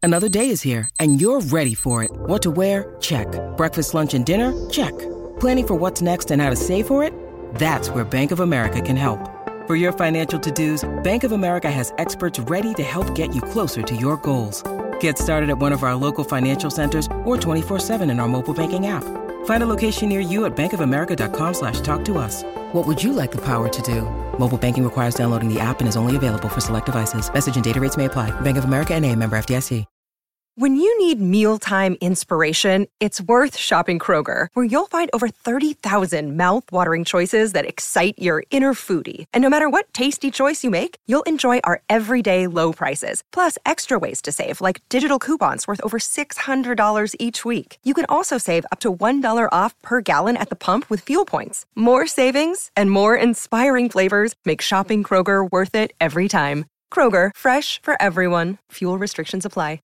Another day is here, and you're ready for it. What to wear? Check. Breakfast, lunch, and dinner? Check. Planning for what's next and how to save for it? That's where Bank of America can help. For your financial to-dos, Bank of America has experts ready to help get you closer to your goals. Get started at one of our local financial centers or 24/7 in our mobile banking app. Find a location near you at bankofamerica.com/talktous. What would you like the power to do? Mobile banking requires downloading the app and is only available for select devices. Message and data rates may apply. Bank of America N.A., member FDIC. When you need mealtime inspiration, it's worth shopping Kroger, where you'll find over 30,000 mouth-watering choices that excite your inner foodie. And no matter what tasty choice you make, you'll enjoy our everyday low prices, plus extra ways to save, like digital coupons worth over $600 each week. You can also save up to $1 off per gallon at the pump with fuel points. More savings and more inspiring flavors make shopping Kroger worth it every time. Kroger, fresh for everyone. Fuel restrictions apply.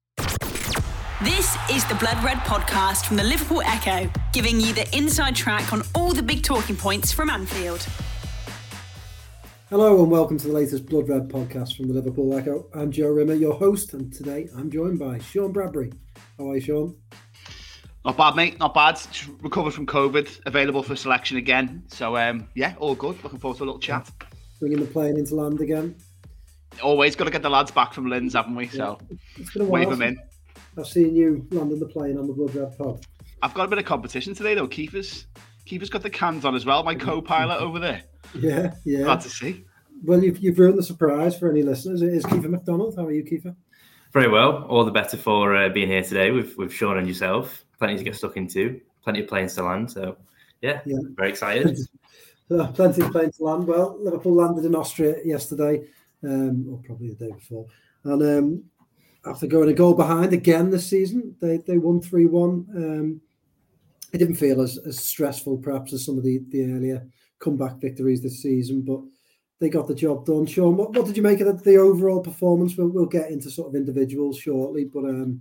This is the Blood Red podcast from the Liverpool Echo, giving you the inside track on all the big talking points from Anfield. Hello and welcome to the latest Blood Red podcast from the Liverpool Echo. I'm Joe Rimmer, your host, and today I'm joined by Sean Bradbury. How are you, Sean? Not bad, mate. Not bad. Just recovered from COVID, available for selection again. So, yeah, all good. Looking forward to a little chat. Bringing the plane into land again. Always got to get the lads back from Linz, haven't we? So, it's been a while. Wave them in. I've seen you landing the plane on the Blood Red pod. I've got a bit of competition today, though. Kiefer's got the cans on as well. My co-pilot over there. Yeah. Glad to see. Well, you've ruined the surprise for any listeners. It is Kiefer McDonald. How are you, Kiefer? Very well. All the better for being here today with Sean and yourself. Plenty to get stuck into. Plenty of planes to land. So, yeah. Very excited. Plenty of planes to land. Well, Liverpool landed in Austria yesterday, or probably the day before. And after going a goal behind again this season, they won 3-1. It didn't feel as stressful perhaps as some of the earlier comeback victories this season, but they got the job done. Sean, what did you make of the overall performance? We'll get into sort of individuals shortly, but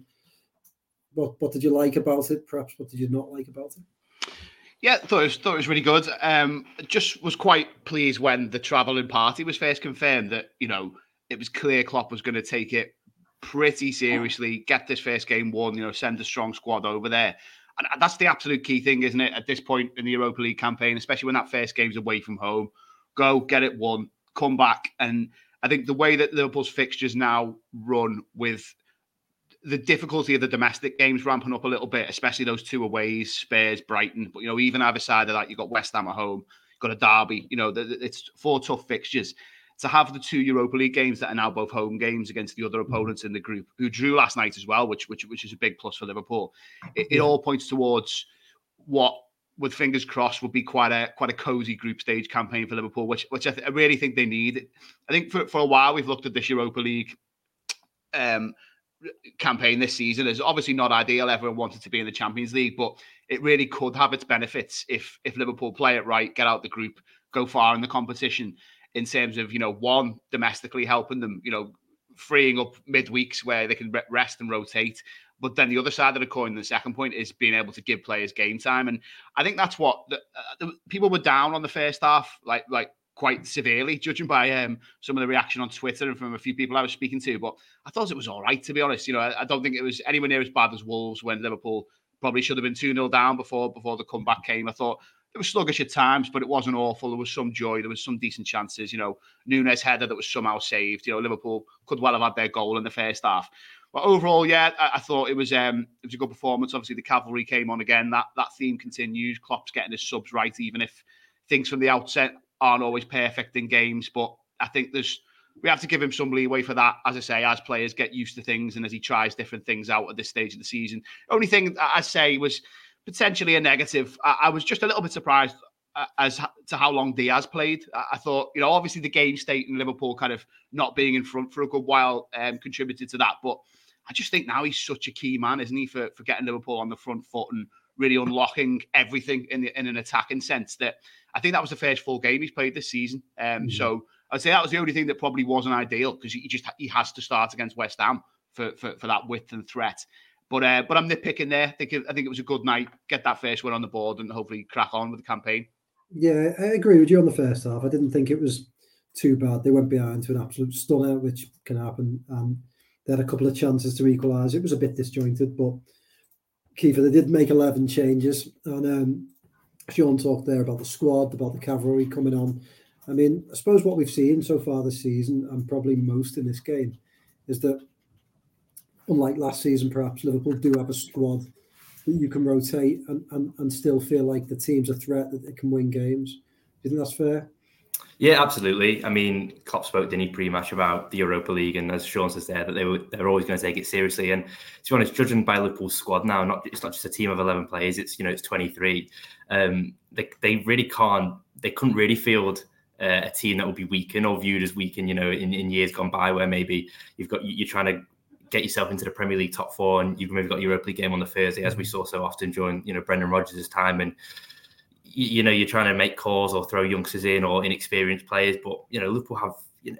what did you like about it? Perhaps what did you not like about it? Yeah, thought it was really good. Just was quite pleased when the travelling party was first confirmed that, it was clear Klopp was going to take it pretty seriously, get this first game won, send a strong squad over there. And that's the absolute key thing, isn't it, at this point in the Europa League campaign, especially when that first game's away from home. Go, get it won, come back. And I think the way that Liverpool's fixtures now run, with the difficulty of the domestic games ramping up a little bit, especially those two aways, Spurs, Brighton. But, even either side of that, you've got West Ham at home, you've got a derby. It's 4 tough fixtures. To have the 2 Europa League games that are now both home games against the other opponents in the group, who drew last night as well, which is a big plus for Liverpool. It all points towards what, with fingers crossed, would be quite a cosy group stage campaign for Liverpool, which I really think they need. I think for a while we've looked at this Europa League campaign this season as obviously not ideal. Everyone wanted to be in the Champions League, but it really could have its benefits if Liverpool play it right, get out the group, go far in the competition. In terms of, one, domestically helping them, freeing up midweeks where they can rest and rotate. But then the other side of the coin, the second point, is being able to give players game time. And I think that's what the people were down on the first half, like quite severely, judging by some of the reaction on Twitter and from a few people I was speaking to. But I thought it was all right, to be honest. I don't think it was anywhere near as bad as Wolves, when Liverpool probably should have been 2-0 down before the comeback came. I thought it was sluggish at times, but it wasn't awful. There was some joy. There was some decent chances. Nunes header that was somehow saved. Liverpool could well have had their goal in the first half. But overall, yeah, I thought it was a good performance. Obviously, the cavalry came on again. That theme continues. Klopp's getting his subs right, even if things from the outset aren't always perfect in games. But I think we have to give him some leeway for that, as I say, as players get used to things and as he tries different things out at this stage of the season. The only thing I say was potentially a negative. I was just a little bit surprised as to how long Diaz played. I thought, obviously the game state in Liverpool kind of not being in front for a good while contributed to that. But I just think now he's such a key man, isn't he, for getting Liverpool on the front foot and really unlocking everything in an attacking sense. That I think that was the first full game he's played this season. So I'd say that was the only thing that probably wasn't ideal, because he has to start against West Ham for that width and threat. But I'm nitpicking there. I think it was a good night. Get that first one on the board and hopefully crack on with the campaign. Yeah, I agree with you on the first half. I didn't think it was too bad. They went behind to an absolute stunner, which can happen. They had a couple of chances to equalise. It was a bit disjointed, but Kiefer, they did make 11 changes. And Sean talked there about the squad, about the cavalry coming on. I mean, I suppose what we've seen so far this season, and probably most in this game, is that unlike last season, perhaps Liverpool do have a squad that you can rotate and still feel like the team's a threat, that they can win games. Do you think that's fair? Yeah, absolutely. I mean, Klopp spoke, didn't he, pre-match about the Europa League, and as Sean says there, that they're always going to take it seriously. And to be honest, judging by Liverpool's squad now, it's not just a team of 11 players; it's it's 23. They really can't. They couldn't really field a team that would be weakened or viewed as weakened. In years gone by, where maybe you're trying to get yourself into the Premier League top four, and you've maybe got your Europa League game on the Thursday, as we saw so often during Brendan Rodgers' time, and you're trying to make calls or throw youngsters in or inexperienced players. But Liverpool have,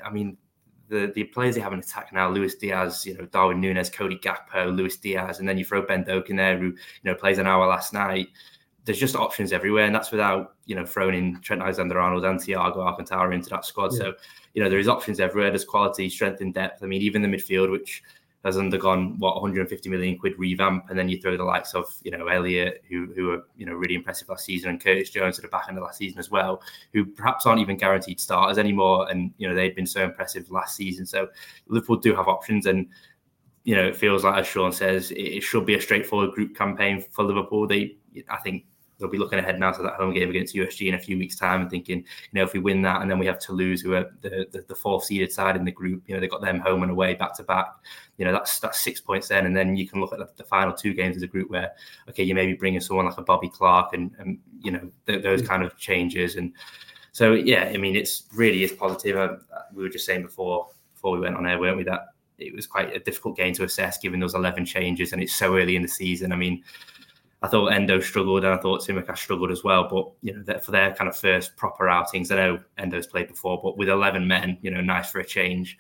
the players they have in attack now: Luis Diaz, Darwin Núñez, Cody Gakpo, Luis Diaz, and then you throw Ben Doak in there, who plays an hour last night. There's just options everywhere, and that's without throwing in Trent Alexander-Arnold and Thiago Alcantara into that squad. Yeah. So there is options everywhere. There's quality, strength, and depth. I mean, even the midfield, which has undergone 150 million quid revamp, and then you throw the likes of Elliott, who were really impressive last season, and Curtis Jones at the back end of last season as well, who perhaps aren't even guaranteed starters anymore, and they've been so impressive last season. So Liverpool do have options, and it feels like, as Sean says, it should be a straightforward group campaign for Liverpool. I think they'll be looking ahead now to that home game against USG in a few weeks' time and thinking, if we win that, and then we have Toulouse, who are the fourth seeded side in the group, they've got them home and away back to back. That's 6 points then, and then you can look at the final two games of the group where, okay, you may be bringing someone like a Bobby Clark and those kind of changes. And so, yeah, I mean, it's positive. We were just saying before we went on air, weren't we, that it was quite a difficult game to assess given those 11 changes, and it's so early in the season. I mean, I thought Endo struggled, and I thought Tsimikas struggled as well. But for their kind of first proper outings, I know Endo's played before, but with 11 men, nice for a change.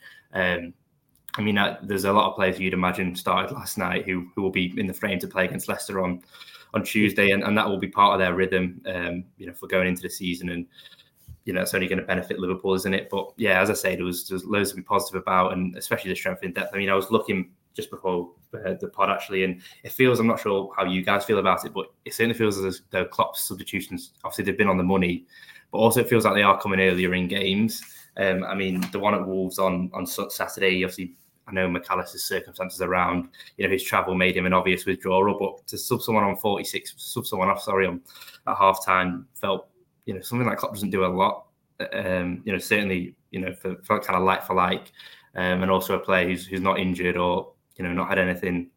I mean, there's a lot of players you'd imagine started last night who will be in the frame to play against Leicester on Tuesday, and that will be part of their rhythm, for going into the season. And it's only going to benefit Liverpool, isn't it? But yeah, as I say, there's loads to be positive about, and especially the strength in depth. I mean, I was looking just before the pod actually, and it feels, I'm not sure how you guys feel about it, but it certainly feels as though Klopp's substitutions, obviously they've been on the money, but also it feels like they are coming earlier in games. I mean, the one at Wolves on Saturday, obviously I know McAllister's circumstances around, his travel made him an obvious withdrawal, but to sub someone off at half time felt, something like Klopp doesn't do a lot. Certainly, for kind of like for like, and also a player who's not injured or, not had anything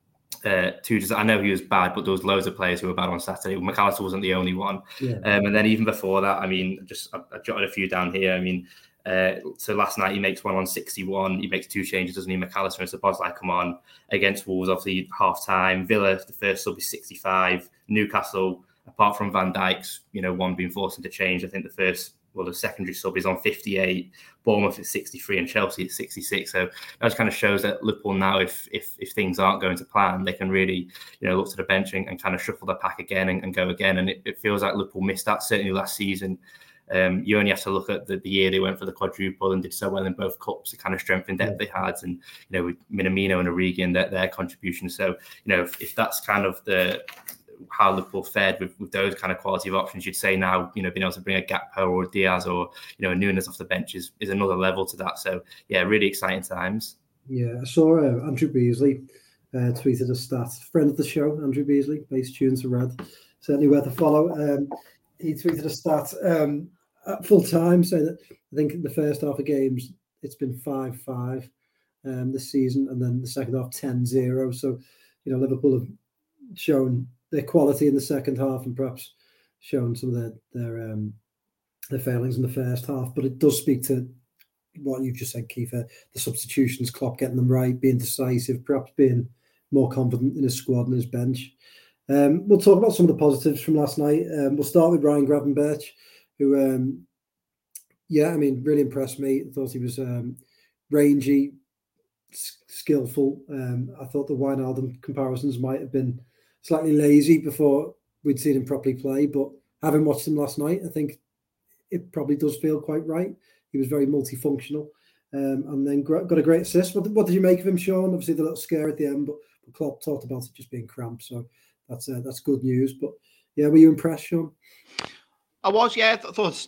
I know he was bad, but there was loads of players who were bad on Saturday. McAllister wasn't the only one. Yeah. And then even before that, I mean, I jotted a few down here. I mean, so last night he makes one on 61. He makes two changes, doesn't he? McAllister and Szoboszlai come on against Wolves, obviously half time. Villa, the first sub is 65. Newcastle, apart from Van Dijk's, one being forced into change, I think the secondary sub is on 58, Bournemouth at 63 and Chelsea at 66. So that just kind of shows that Liverpool now, if things aren't going to plan, they can really, look to the bench and kind of shuffle their pack again and go again. And it feels like Liverpool missed that, certainly last season. You only have to look at the year they went for the quadruple and did so well in both cups, the kind of strength and depth they had, and, with Minamino and Origi and their contributions. So, if that's kind of how Liverpool fared with those kind of quality of options, you'd say now, being able to bring a Gakpo or Diaz or, a Núñez off the bench is another level to that. So, yeah, really exciting times. Yeah, I saw Andrew Beasley tweeted a stat. Friend of the show, Andrew Beasley, based tunes to Red. Certainly worth a follow. He tweeted a stat at full time saying that I think in the first half of games, it's been 5-5 this season, and then the second half 10-0. So, Liverpool have shown their quality in the second half and perhaps shown some of their failings in the first half. But it does speak to what you've just said, Kiefer, the substitutions, Klopp getting them right, being decisive, perhaps being more confident in his squad and his bench. We'll talk about some of the positives from last night. We'll start with Ryan Gravenberch, who, really impressed me. I thought he was rangy, skillful. I thought the Wijnaldum comparisons might have been slightly lazy before we'd seen him properly play, but having watched him last night, I think it probably does feel quite right. He was very multifunctional. and then got a great assist. What did you make of him, Sean? Obviously, the little scare at the end, but Klopp talked about it just being cramped, so that's good news. But yeah, were you impressed, Sean? I was, yeah. I thought,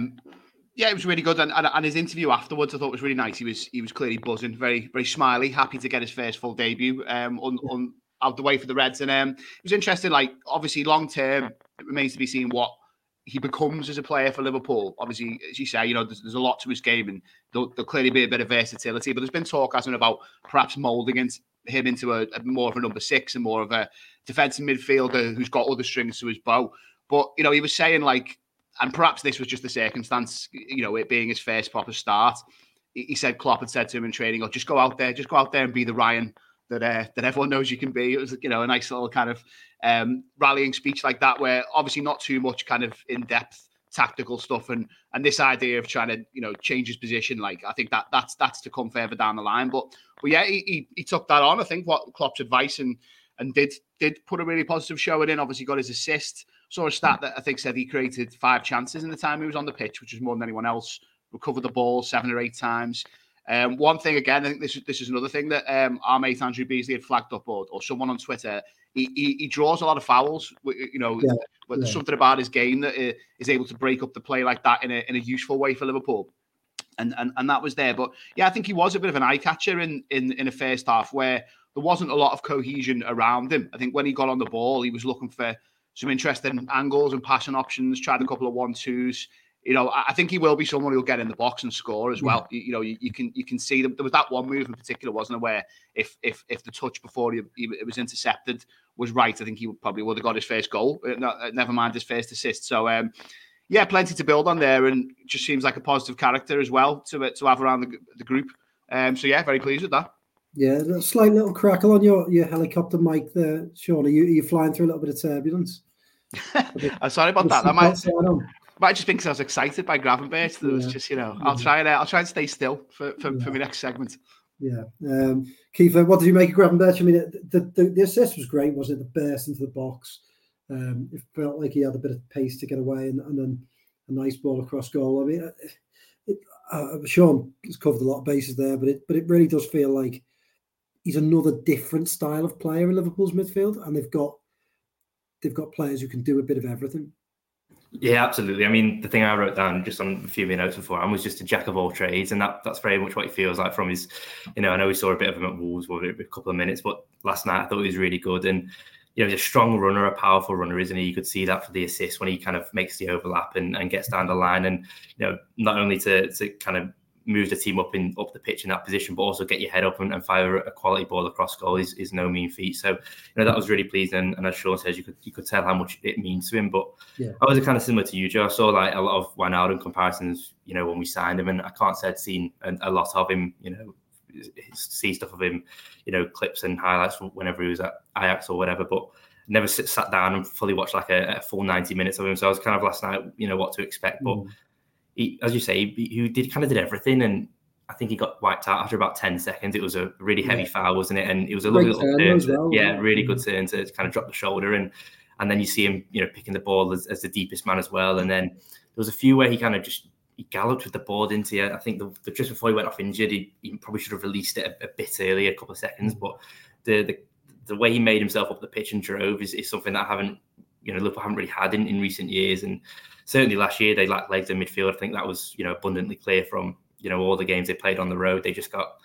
it was really good, and his interview afterwards I thought was really nice. He was clearly buzzing, very very smiley, happy to get his first full debut on out the way for the Reds, and it was interesting. Like, obviously, long term, it remains to be seen what he becomes as a player for Liverpool. Obviously, as you say, there's a lot to his game, and there'll clearly be a bit of versatility. But there's been talk, hasn't about perhaps moulding him into a more of a number 6 and more of a defensive midfielder who's got other strings to his bow. But he was saying, like, and perhaps this was just the circumstance, it being his first proper start. He said Klopp had said to him in training, just go out there and be the Ryan that everyone knows you can be. It was, a nice little kind of rallying speech like that, where obviously not too much kind of in-depth tactical stuff, and this idea of trying to change his position. Like, I think that's to come further down the line. But yeah, he took that on. I think what Klopp's advice and did put a really positive showing in. Obviously got his assist. Saw a stat that I think said he created 5 chances in the time he was on the pitch, which was more than anyone else. Recovered the ball 7 or 8 times. One thing, again, I think this is another thing that our mate Andrew Beasley had flagged up, or someone on Twitter. He draws a lot of fouls. But there's something about his game that is able to break up the play like that in a useful way for Liverpool. And that was there. But yeah, I think he was a bit of an eye catcher in a first half where there wasn't a lot of cohesion around him. I think when he got on the ball, he was looking for some interesting angles and passing options, tried a couple of 1-2s. I think he will be someone who'll get in the box and score as well. You can see them. There was that one move in particular, wasn't there, where if the touch before it was intercepted was right, I think he probably would have got his first goal. Never mind his first assist. So plenty to build on there, and just seems like a positive character as well to have around the group. Very pleased with that. Yeah, a slight little crackle on your helicopter mic there, Sean. Are you flying through a little bit of turbulence? I'm sorry about that. That might just be because I was excited by Gravenberch. There was just, I'll try and stay still for my next segment. Yeah. Kiefer, what did you make of Gravenberch? I mean, the assist was great, wasn't it? The burst into the box. It felt like he had a bit of pace to get away, and then a nice ball across goal. I mean, Sean has covered a lot of bases there, but it really does feel like he's another different style of player in Liverpool's midfield, and they've got players who can do a bit of everything. Yeah, absolutely. I mean, the thing I wrote down just on a few minutes before, was just a jack of all trades, and that's very much what he feels like from his. I know we saw a bit of him at Wolves for a couple of minutes, but last night I thought he was really good, and he's a strong runner, a powerful runner, isn't he? You could see that for the assist when he kind of makes the overlap and gets down the line, and not only to kind of move the team up the pitch in that position, but also get your head up and fire a quality ball across goal is no mean feat. So that was really pleasing, and as Sean says, you could tell how much it means to him. But I was kind of similar to you, Joe. I saw like a lot of Wijnaldum comparisons, when we signed him, and I can't say I'd seen a lot of him, see stuff of him, clips and highlights whenever he was at Ajax or whatever, but never sat down and fully watched like a full 90 minutes of him. So I was kind of last night, what to expect, but he, as you say, he did everything, and I think he got wiped out after about 10 seconds. It was a really heavy foul, wasn't it? And it was a lovely little turn. Really good turn to kind of drop the shoulder, and then you see him, picking the ball as the deepest man as well. And then there was a few where he kind of he galloped with the ball, didn't he? I think the just before he went off injured, he probably should have released it a bit earlier, a couple of seconds. But the way he made himself up the pitch and drove is something that Liverpool haven't really had in recent years. And certainly last year they lacked legs in midfield. I think that was abundantly clear from all the games they played on the road. They just got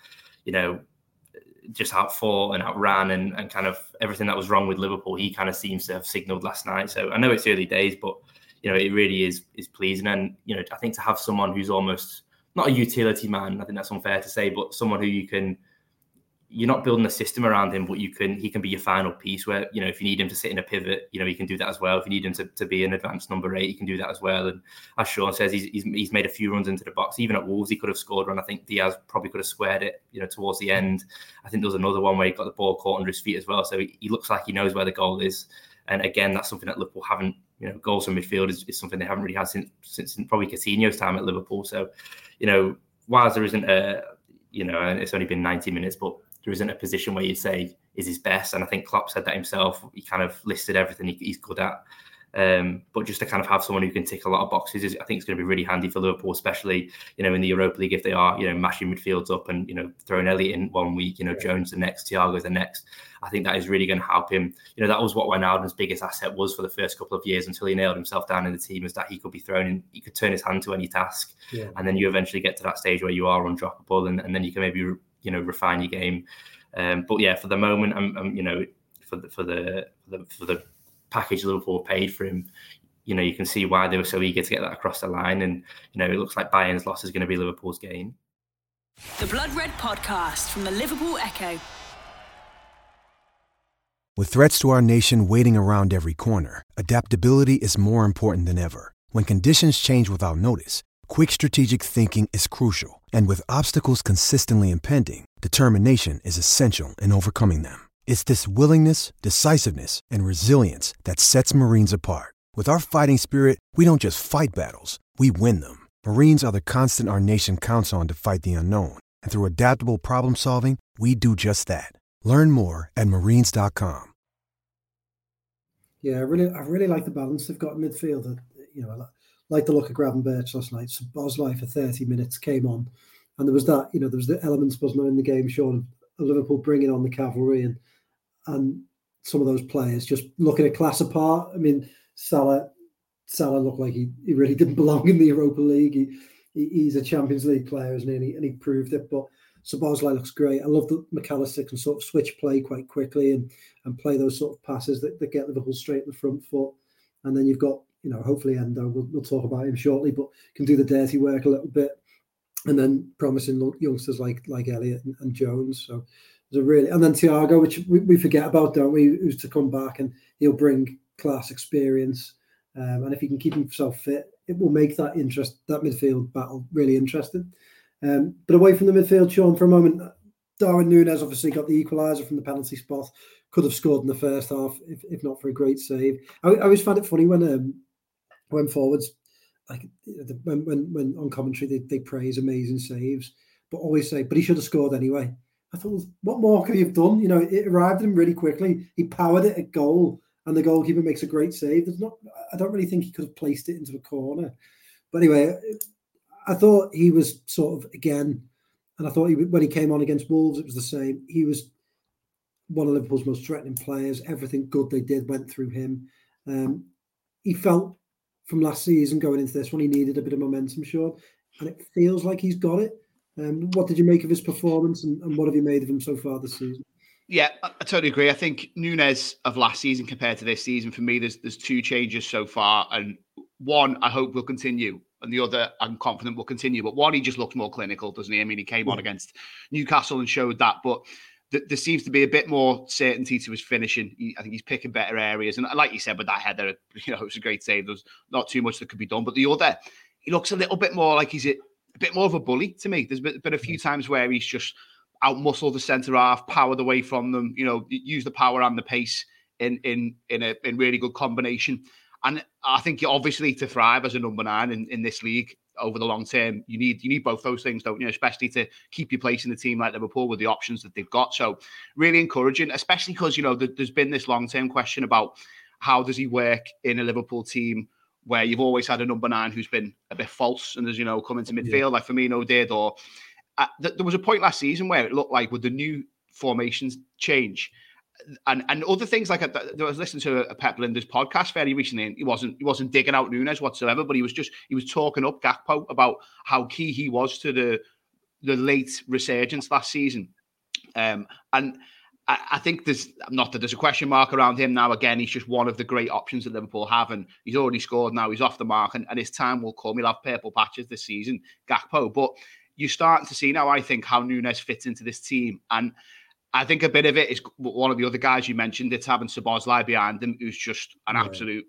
just outfought and outran, and kind of everything that was wrong with Liverpool he kind of seems to have signalled last night. So I know it's early days, but it really is pleasing. And I think to have someone who's almost not a utility man, I think that's unfair to say, but someone who you're not building a system around him, but he can be your final piece where, if you need him to sit in a pivot, he can do that as well. If you need him to be an advanced number 8, he can do that as well. And as Sean says, he's made a few runs into the box. Even at Wolves, he could have scored one. I think Diaz probably could have squared it, towards the end. I think there was another one where he got the ball caught under his feet as well. So he looks like he knows where the goal is. And again, that's something that Liverpool haven't, goals from midfield is something they haven't really had since probably Coutinho's time at Liverpool. So, whilst there isn't and it's only been 90 minutes, but there isn't a position where you'd say is his best. And I think Klopp said that himself. He kind of listed everything he's good at. But just to kind of have someone who can tick a lot of boxes, I think it's going to be really handy for Liverpool, especially, in the Europa League, if they are, mashing midfields up and, throwing Elliott in one week, Jones the next, Thiago the next. I think that is really going to help him. That was what Wijnaldum's biggest asset was for the first couple of years until he nailed himself down in the team, is that he could be thrown in, he could turn his hand to any task. Yeah. And then you eventually get to that stage where you are undroppable, and then you can maybe, refine your game. But yeah, for the moment, I'm for the package Liverpool paid for him, you can see why they were so eager to get that across the line. And, it looks like Bayern's loss is going to be Liverpool's gain. The Blood Red Podcast from the Liverpool Echo. With threats to our nation waiting around every corner, adaptability is more important than ever. When conditions change without notice, quick strategic thinking is crucial. And with obstacles consistently impending, determination is essential in overcoming them. It's this willingness, decisiveness, and resilience that sets Marines apart. With our fighting spirit, we don't just fight battles, we win them. Marines are the constant our nation counts on to fight the unknown. And through adaptable problem solving, we do just that. Learn more at marines.com. Yeah, I really like the balance they've got in midfield. I like the look of Gravenberch last night. So Bosley for 30 minutes came on. And there was that, there was the elements, wasn't there, in the game, Sean, of Liverpool bringing on the cavalry and some of those players just looking a class apart. I mean, Salah looked like he really didn't belong in the Europa League. He's a Champions League player, isn't he? And he proved it. But Szoboszlai looks great. I love that McAllister can sort of switch play quite quickly and play those sort of passes that get Liverpool straight in the front foot. And then you've got, hopefully Endo, we'll talk about him shortly, but can do the dirty work a little bit. And then promising youngsters like Elliott and Jones. So there's and then Thiago, which we forget about, don't we? Who's to come back, and he'll bring class experience. And if he can keep himself fit, it will make that midfield battle really interesting. But away from the midfield, Sean, for a moment, Darwin Núñez obviously got the equaliser from the penalty spot. Could have scored in the first half if not for a great save. I always found it funny when forwards, like when on commentary they praise amazing saves, but always say, but he should have scored anyway. I thought, what more could he have done? It arrived at him really quickly. He powered it at goal, and the goalkeeper makes a great save. I don't really think he could have placed it into a corner. But anyway, I thought he was sort of, again, and I thought when he came on against Wolves, it was the same. He was one of Liverpool's most threatening players. Everything good they did went through him. He felt from last season going into this one, he needed a bit of momentum, Sean, and it feels like he's got it. What did you make of his performance, and what have you made of him so far this season? Yeah, I totally agree. I think Núñez of last season compared to this season, for me, there's two changes so far, and one I hope will continue, and the other I'm confident will continue. But one, he just looks more clinical, doesn't he? I mean, he came on against Newcastle and showed that, but there seems to be a bit more certainty to his finishing. I think he's picking better areas. And like you said, with that header, it was a great save. There's not too much that could be done. But the other, he looks a little bit more like he's a bit more of a bully to me. There's been a few times where he's just out-muscled the centre-half, powered away from them, use the power and the pace in really good combination. And I think obviously to thrive as a number 9 in this league over the long term, you need both those things, don't you? Especially to keep your place in the team like Liverpool with the options that they've got. So really encouraging, especially because, there's been this long-term question about how does he work in a Liverpool team where you've always had a number 9 who's been a bit false and has, come into midfield like Firmino did. Or there was a point last season where it looked like with the new formations change, and other things like I was listening to a Pep Lijnders podcast very recently, and he wasn't digging out Núñez whatsoever, but he was talking up Gakpo about how key he was to the late resurgence last season, and I think there's not that there's a question mark around him now. Again, he's just one of the great options that Liverpool have, and he's already scored now. He's off the mark, and his time will come. He'll have purple patches this season, Gakpo, but you're starting to see now, I think, how Núñez fits into this team. And I think a bit of it is one of the other guys you mentioned. It's having Szoboszlai behind him, who's just an absolute...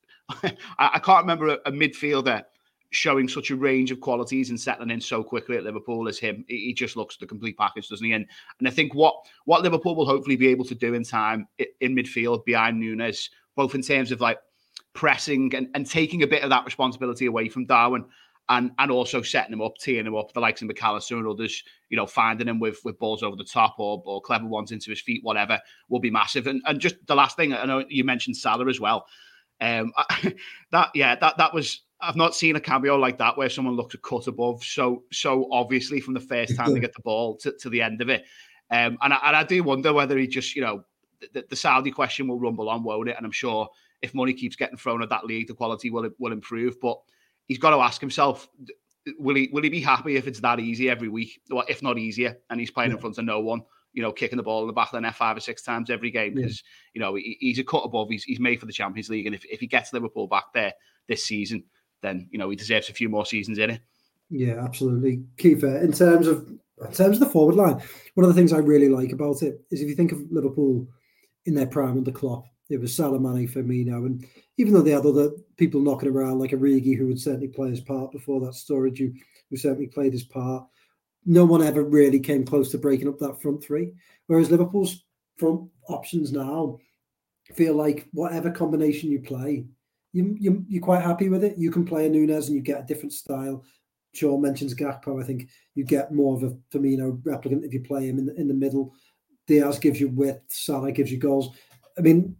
I can't remember a midfielder showing such a range of qualities and settling in so quickly at Liverpool as him. He just looks the complete package, doesn't he? And I think what Liverpool will hopefully be able to do in time in midfield behind Núñez, both in terms of like pressing and taking a bit of that responsibility away from Darwin, and also setting him up, teeing him up, the likes of McAllister and others, finding him with balls over the top or clever ones into his feet, whatever, will be massive. And just the last thing, I know you mentioned Salah as well. That was. I've not seen a cameo like that where someone looks a cut above so obviously from the first time they get the ball to the end of it. And I do wonder whether he just, the Saudi question will rumble on, won't it? And I'm sure if money keeps getting thrown at that league, the quality will improve. But he's got to ask himself, will he be happy if it's that easy every week, or if not easier, and he's playing in front of no one, kicking the ball in the back of the net 5 or 6 times every game? Because he's a cut above. He's made for the Champions League, and if he gets Liverpool back there this season, then he deserves a few more seasons in it. Yeah, absolutely. Kiefer, in terms of the forward line, one of the things I really like about it is if you think of Liverpool in their prime under Klopp, it was Salah, Mane, Firmino, and even though they had other people knocking around like Origi, who would certainly play his part before that, Sturridge, who certainly played his part, no one ever really came close to breaking up that front three. Whereas Liverpool's front options now feel like whatever combination you play, you're quite happy with it. You can play a Núñez and you get a different style. Sean mentions Gakpo. I think you get more of a Firmino replicant if you play him in the middle. Diaz gives you width. Salah gives you goals. I mean,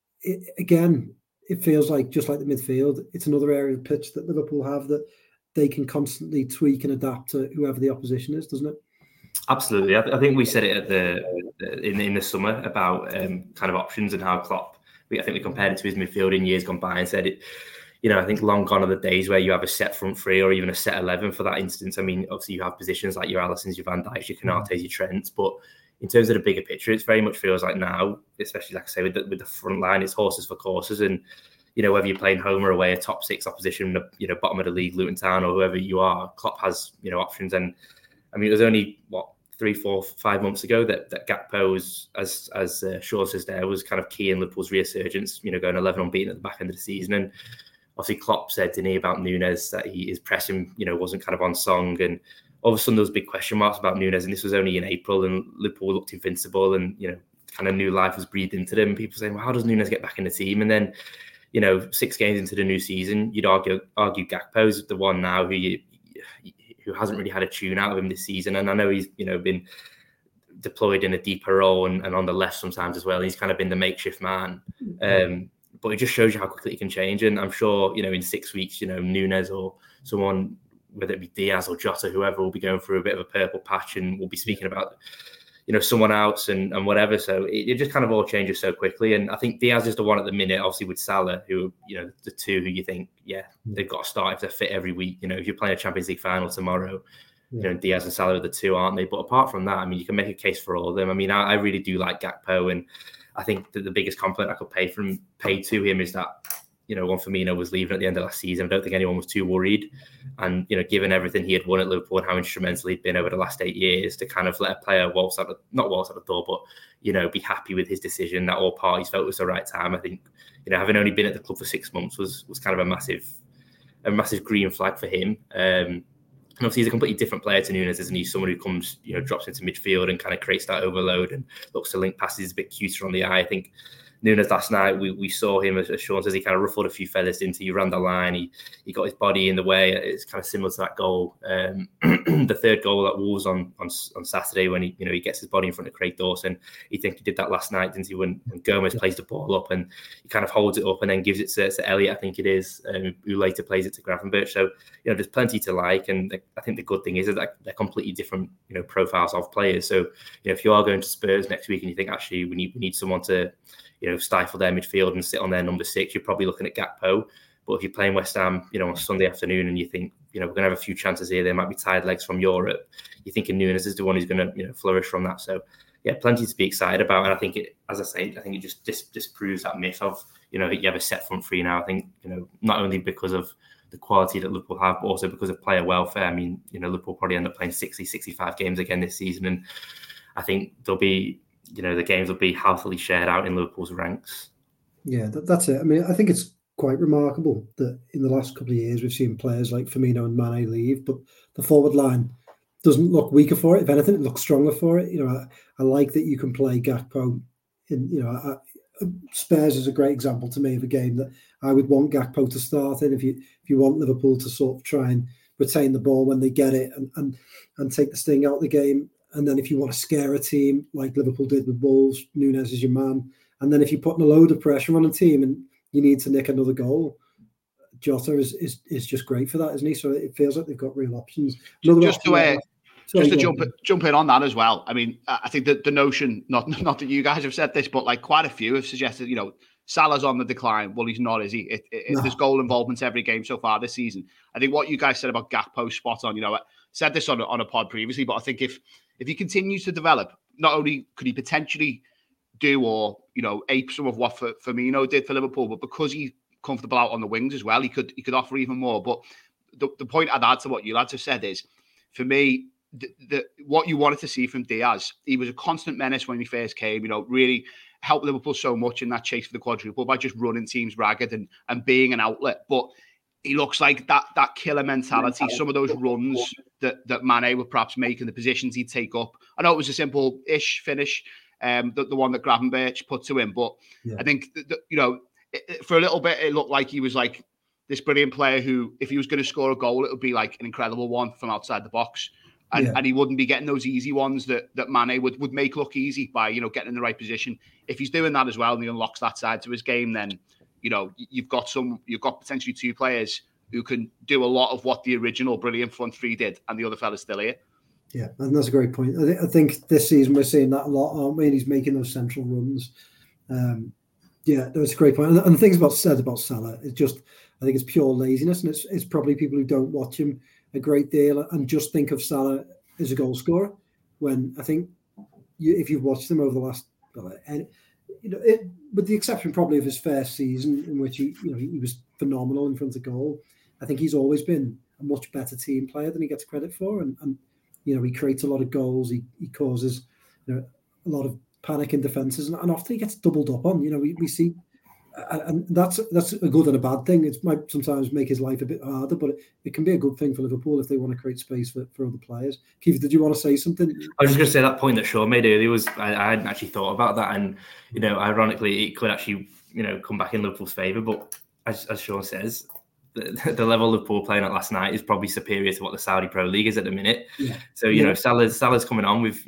it feels like just like the midfield, it's another area of pitch that Liverpool have that they can constantly tweak and adapt to whoever the opposition is, doesn't it? Absolutely. I think we said it at in the summer about kind of options and how Klopp. I think we compared it to his midfield in years gone by and said it. I think long gone are the days where you have a set front three or even a set 11 for that instance. I mean, obviously you have positions like your Alissons, your Van Dijks, your Konatés, your Trents, but in terms of the bigger picture, it very much feels like now, especially like I say with the front line, it's horses for courses, and whether you're playing home or away, a top 6 opposition, bottom of the league, Luton Town or whoever you are, Klopp has options. And I mean, it was only 3, 4, 5 months ago that Gakpo was, as Shaw says there, was kind of key in Liverpool's resurgence, going 11 unbeaten at the back end of the season. And obviously Klopp said, didn't he, about Núñez that his pressing, wasn't kind of on song. And all of a sudden there was big question marks about Núñez, and this was only in April, and Liverpool looked invincible, and, kind of new life was breathed into them. People saying, well, how does Núñez get back in the team? And then, 6 games into the new season, you'd argue Gakpo's the one now who hasn't really had a tune out of him this season. And I know he's, been deployed in a deeper role and on the left sometimes as well. He's kind of been the makeshift man. But it just shows you how quickly it can change. And I'm sure, in 6 weeks, Núñez or someone, whether it be Diaz or Jota, whoever, will be going through a bit of a purple patch, and we'll be speaking about, someone else and whatever. So it just kind of all changes so quickly. And I think Diaz is the one at the minute, obviously with Salah, who, the two who you think, they've got to start if they're fit every week. If you're playing a Champions League final tomorrow, Diaz and Salah are the two, aren't they? But apart from that, I mean, you can make a case for all of them. I mean, I really do like Gakpo, and I think that the biggest compliment I could pay to him is that, when Firmino was leaving at the end of last season, I don't think anyone was too worried. And, given everything he had won at Liverpool and how instrumental he'd been over the last 8 years, to kind of let a player not waltz out the door, but, be happy with his decision that all parties felt was the right time. I think, having only been at the club for 6 months was kind of a massive green flag for him. And obviously he's a completely different player to Núñez, isn't he? Someone who comes, drops into midfield and kind of creates that overload and looks to link passes a bit cuter on the eye. I think Núñez last night, we saw him, as Sean says, he kind of ruffled a few feathers into you, ran the line, he got his body in the way. It's kind of similar to that goal, the third goal at Wolves on Saturday, when he gets his body in front of Craig Dawson. He think he did that last night, didn't he, when Gomez plays the ball up and he kind of holds it up and then gives it to Elliott, I think it is, who later plays it to Gravenberch. So, there's plenty to like, and I think the good thing is that they're completely different, profiles of players. So, if you are going to Spurs next week and you think, actually, we need someone to, stifle their midfield and sit on their number 6, you're probably looking at Gakpo. But if you're playing West Ham, on Sunday afternoon, and you think, we're going to have a few chances here, there might be tired legs from Europe, you're thinking Núñez is the one who's going to, flourish from that. So, yeah, plenty to be excited about. And I think it just disproves that myth of, you have a set front three now. I think, not only because of the quality that Liverpool have, but also because of player welfare. I mean, Liverpool probably end up playing 60, 65 games again this season. And I think there'll be, the games will be healthily shared out in Liverpool's ranks. Yeah, that's it. I mean, I think it's quite remarkable that in the last couple of years we've seen players like Firmino and Mane leave, but the forward line doesn't look weaker for it. If anything, it looks stronger for it. I like that you can play Gakpo in, Spurs is a great example to me of a game that I would want Gakpo to start in if you want Liverpool to sort of try and retain the ball when they get it and take the sting out of the game. And then if you want to scare a team like Liverpool did with Wolves, Núñez is your man. And then if you're putting a load of pressure on a team and you need to nick another goal, Jota is just great for that, isn't he? So it feels like they've got real options. Just to jump in on that as well. I mean, I think that the notion, not that you guys have said this, but like quite a few have suggested, Salah's on the decline. Well, he's not, is he? There's goal involvements every game so far this season. I think what you guys said about Gakpo, spot on. I said this on a pod previously, but I think if he continues to develop, not only could he potentially do or ape some of what Firmino did for Liverpool, but because he's comfortable out on the wings as well, he could offer even more. But the point I'd add to what you lads have said is, for me, what you wanted to see from Diaz, he was a constant menace when he first came. Really helped Liverpool so much in that chase for the quadruple by just running teams ragged and being an outlet. But he looks like that killer mentality. Some of those runs that Mane would perhaps make and the positions he'd take up. I know it was a simple-ish finish, the one that Gravenberch put to him, but I think for a little bit it looked like he was like this brilliant player who, if he was going to score a goal, it would be like an incredible one from outside the box. And he wouldn't be getting those easy ones that Mane would make look easy by, getting in the right position. If he's doing that as well and he unlocks that side to his game, then, you've got potentially two players who can do a lot of what the original brilliant front three did, and the other fella's still here. Yeah, and that's a great point. I think this season we're seeing that a lot, aren't we? And he's making those central runs. That's a great point. And the things said about Salah, I think it's pure laziness, and it's probably people who don't watch him a great deal and just think of Salah as a goal scorer, when I think if you've watched him over the last, with the exception probably of his first season in which he was phenomenal in front of goal, I think he's always been a much better team player than he gets credit for, and he creates a lot of goals, he causes a lot of panic in defences, and often he gets doubled up on. We see. And that's a good and a bad thing. It might sometimes make his life a bit harder, but it can be a good thing for Liverpool if they want to create space for other players. Keith, did you want to say something? I was just going to say that point that Sean made earlier was I hadn't actually thought about that, and ironically, it could actually come back in Liverpool's favour. But as Sean says, the level of Liverpool playing at last night is probably superior to what the Saudi Pro League is at the minute. Yeah. So Salah's coming on with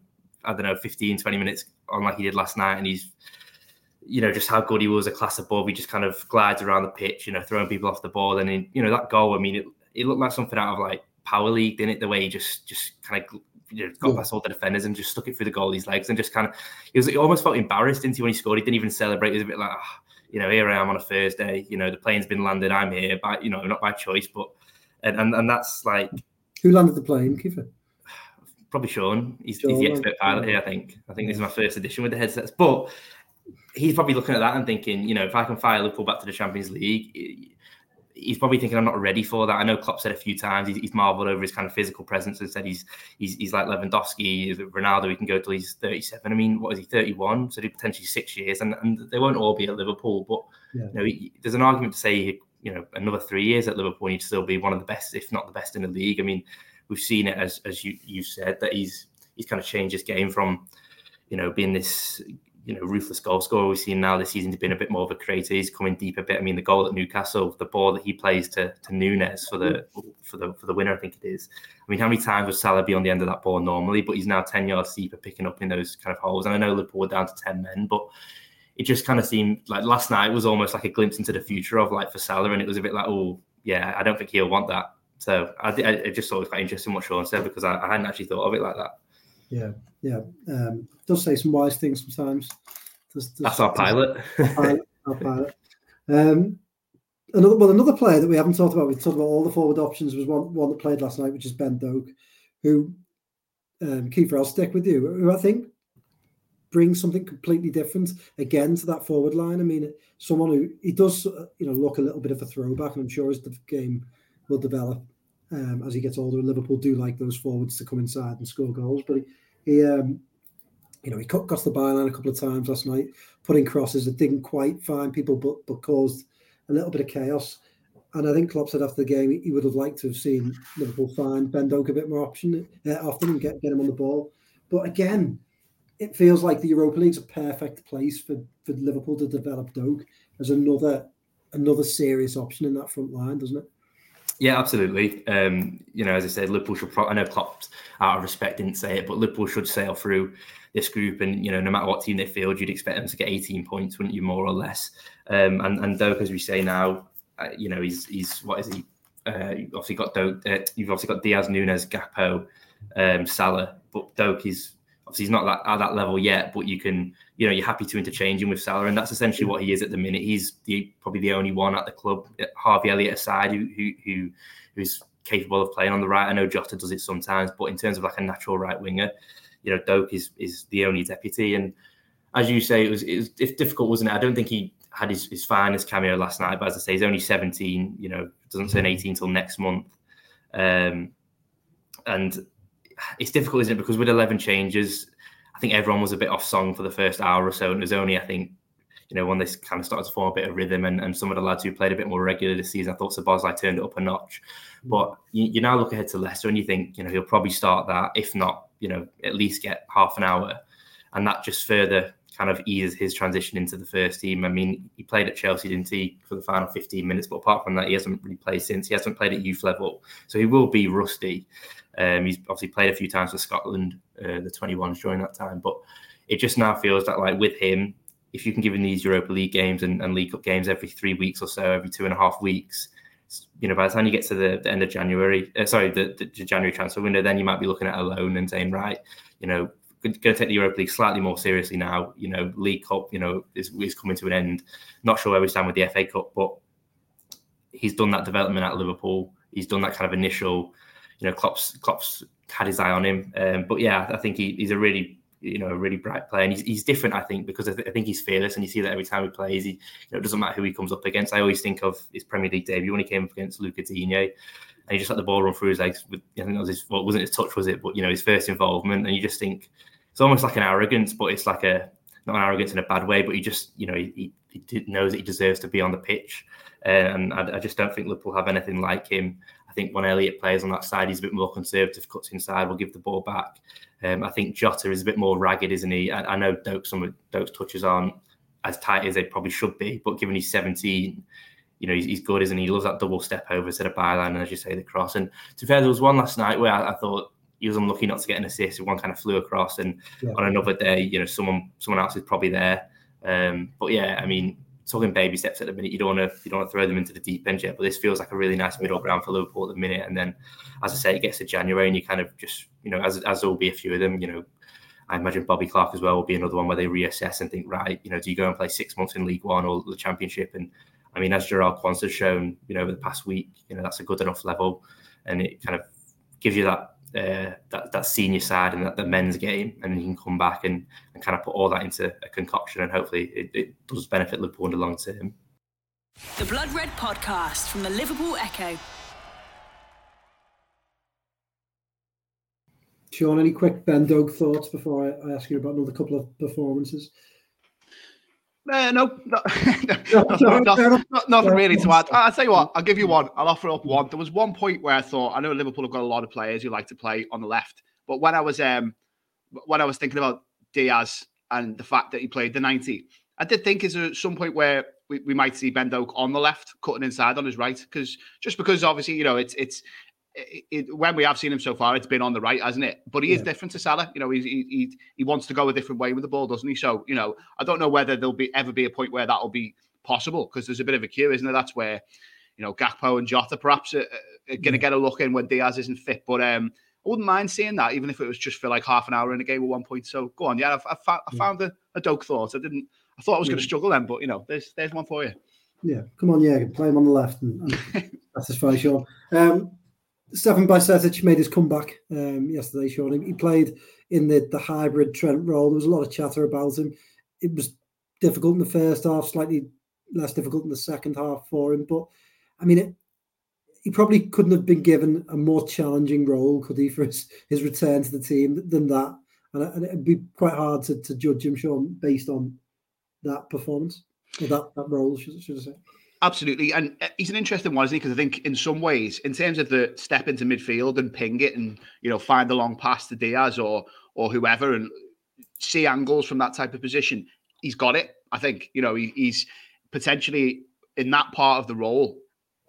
15, 20 minutes on like he did last night, and he's just how good he was, a class above. He just kind of glides around the pitch, throwing people off the ball. And that goal, I mean, it looked like something out of like Power League, didn't it? The way he just kind of got past all the defenders and just stuck it through the goalie's legs and just kind of, he almost felt embarrassed, didn't he, when he scored? He didn't even celebrate. He was a bit like, here I am on a Thursday, the plane's been landed, I'm here, but, not by choice, but, and that's like. Who landed the plane, Kiefer? Probably Sean. He's the expert pilot here, I think. This is my first edition with the headsets, but he's probably looking at that and thinking, if I can fire Liverpool back to the Champions League, he's probably thinking I'm not ready for that. I know Klopp said a few times he's marvelled over his kind of physical presence and said he's like Lewandowski, Ronaldo. He can go till he's 37. I mean, what is he, 31? So potentially 6 years, and they won't all be at Liverpool. But there's an argument to say another 3 years at Liverpool, he'd still be one of the best, if not the best, in the league. I mean, we've seen it as you said that he's kind of changed his game from being this. Ruthless goal scorer. We've seen now this season he's been a bit more of a creator. He's coming deep a bit. I mean, the goal at Newcastle, the ball that he plays to Nunes for the winner, I think it is. I mean, how many times would Salah be on the end of that ball normally? But he's now 10 yards deeper, picking up in those kind of holes. And I know Liverpool were down to 10 men, but it just kind of seemed like last night was almost like a glimpse into the future of like for Salah, and it was a bit like, oh yeah, I don't think he'll want that. So I just thought it was quite interesting what Sean said, because I hadn't actually thought of it like that. Yeah. Does say some wise things sometimes. That's our pilot. Our pilot. Another player that we haven't talked about, we've talked about all the forward options, was one that played last night, which is Ben Doak, who, Kiefer, I'll stick with you, who I think brings something completely different again to that forward line. I mean, someone who, he does, look a little bit of a throwback, and I'm sure as the game will develop, as he gets older, Liverpool do like those forwards to come inside and score goals. But he got the byline a couple of times last night, putting crosses that didn't quite find people, but caused a little bit of chaos. And I think Klopp said after the game he would have liked to have seen Liverpool find Ben Doak a bit more often and get him on the ball. But again, it feels like the Europa League's a perfect place for Liverpool to develop Doak as another serious option in that front line, doesn't it? Yeah, absolutely. As I said, Liverpool should I know Klopp, out of respect, didn't say it, but Liverpool should sail through this group, and no matter what team they field, you'd expect them to get 18 points, wouldn't you, more or less? And Doak, as we say now, he's what is he? You've obviously got Doak. You've obviously got Diaz, Nunes, Gakpo, Salah, but Doak is obviously he's not at that level yet. But you can, you're happy to interchange him with Salah, and that's essentially what he is at the minute. He's probably the only one at the club, Harvey Elliott aside, who's capable of playing on the right. I know Jota does it sometimes, but in terms of like a natural right winger, Doak is the only deputy. And as you say, it's difficult, wasn't it? I don't think he had his finest cameo last night, but as I say, he's only 17. Doesn't turn 18 till next month, and it's difficult, isn't it? Because with 11 changes, I think everyone was a bit off song for the first hour or so, and it was only, I think, when they kind of started to form a bit of rhythm, and some of the lads who played a bit more regular this season, I thought Szoboszlai turned it up a notch. But you now look ahead to Leicester and you think, he'll probably start that, if not, at least get half an hour, and that just further kind of eases his transition into the first team. I mean, he played at Chelsea, didn't he, for the final 15 minutes, but apart from that, he hasn't really played since. He hasn't played at youth level, so he will be rusty. He's obviously played a few times for Scotland, the 21s during that time, but it just now feels that, like, with him, if you can give him these Europa League games and League Cup games every 3 weeks or so, every 2.5 weeks, by the time you get to the end of January, the January transfer window, then you might be looking at a loan and saying, right, going to take the Europa League slightly more seriously now. League Cup, is coming to an end. Not sure where we stand with the FA Cup, but he's done that development at Liverpool. He's done that kind of initial, Klopp's had his eye on him. But yeah, I think he's a really, a really bright player, and he's different, I think, because I think he's fearless, and you see that every time he plays. He, it doesn't matter who he comes up against. I always think of his Premier League debut when he came up against Luca Digne, and he just let the ball run through his legs. I think that was wasn't his touch, was it? But his first involvement, and you just think it's almost like an arrogance, but it's like not an arrogance in a bad way, but he just he knows that he deserves to be on the pitch, and I just don't think Liverpool have anything like him. I think when Elliott plays on that side, he's a bit more conservative, cuts inside, will give the ball back. I think Jota is a bit more ragged, isn't he? I know some of Doak's touches aren't as tight as they probably should be, but given he's 17, he's good, isn't he? He loves that double step over to the byline, and as you say, the cross. And to be fair, there was one last night where I thought he was unlucky not to get an assist. One kind of flew across, and on another day, someone else is probably there. But yeah, I mean, talking baby steps at the minute, you don't want to throw them into the deep end yet. But this feels like a really nice middle ground for Liverpool at the minute. And then, as I say, it gets to January, and you kind of just, as there will be a few of them, I imagine Bobby Clark as well will be another one where they reassess and think, right, do you go and play 6 months in League One or the Championship? And I mean, as Jarrell Quansah's shown, over the past week, that's a good enough level, and it kind of gives you that senior side and that the men's game, and then you can come back and kind of put all that into a concoction, and hopefully it does benefit Liverpool in the long term. The Blood Red Podcast from the Liverpool Echo. Sean, any quick Ben Doak thoughts before I ask you about another couple of performances? No, nothing really to add. I'll tell you what, I'll give you one. I'll offer up one. There was one point where I thought, I know Liverpool have got a lot of players who like to play on the left, but when I was thinking about Diaz and the fact that he played the 90, I did think, is there some point where we might see Ben Doak on the left, cutting inside on his right? Because obviously, when we have seen him so far, it's been on the right, hasn't it? But he is different to Salah. He wants to go a different way with the ball, doesn't he? So, I don't know whether there'll ever be a point where that'll be possible, because there's a bit of a queue, isn't there? That's where, Gakpo and Jota perhaps are going to get a look in when Diaz isn't fit. But I wouldn't mind seeing that, even if it was just for like half an hour in a game at one point. So go on, yeah. I found a Doak thought. I thought I was going to struggle then, but there's one for you. Yeah, come on, yeah, play him on the left and satisfy Sean. Stefan Bajcetic made his comeback yesterday, Sean. He played in the hybrid Trent role. There was a lot of chatter about him. It was difficult in the first half, slightly less difficult in the second half for him. But, I mean, he probably couldn't have been given a more challenging role, could he, for his return to the team than that. And it'd be quite hard to judge him, Sean, based on that performance, or that role, should I say. Absolutely. And he's an interesting one, isn't he? Because I think in some ways, in terms of the step into midfield and ping it and, find the long pass to Diaz or whoever and see angles from that type of position, he's got it. I think, he's potentially in that part of the role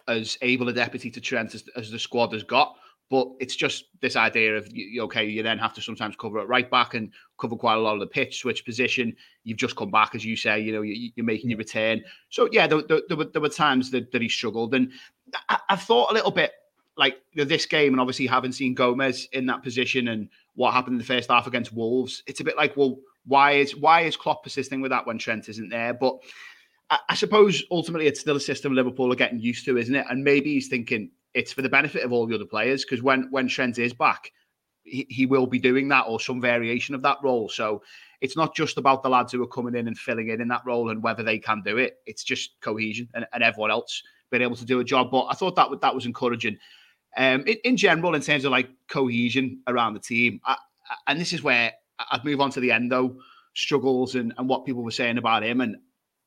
as able a deputy to Trent as the squad has got. But it's just this idea of, okay, you then have to sometimes cover at right back and cover quite a lot of the pitch, switch position. You've just come back, as you say, you're making your return. So, yeah, there were times that he struggled. And I thought a little bit like this game, and obviously having seen Gomez in that position and what happened in the first half against Wolves, it's a bit like, well, why is Klopp persisting with that when Trent isn't there? But I suppose ultimately it's still a system Liverpool are getting used to, isn't it? And maybe he's thinking it's for the benefit of all the other players, because when Trent is back, he will be doing that or some variation of that role. So it's not just about the lads who are coming in and filling in that role and whether they can do it. It's just cohesion and everyone else being able to do a job. But I thought that was encouraging. In general, in terms of like cohesion around the team, and this is where I'd move on to the Endo struggles and what people were saying about him. And